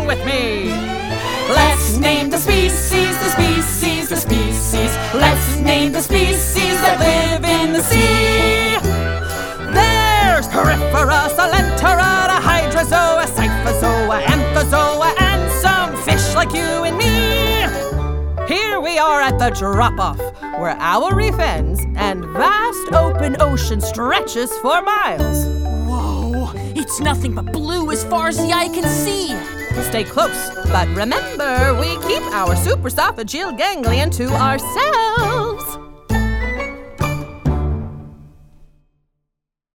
along with me. Let's name the species, the species, the species. Let's name the species that live in the sea. There's Porifera, Coelenterata, Hydrozoa, Cyphozoa, Anthozoa, and some fish like you and me. Here we are at the drop-off, where Owl Reef ends and vast open ocean stretches for miles. Whoa, it's nothing but blue as far as the eye can see. Stay close, but remember, we keep our supraesophageal ganglion to ourselves.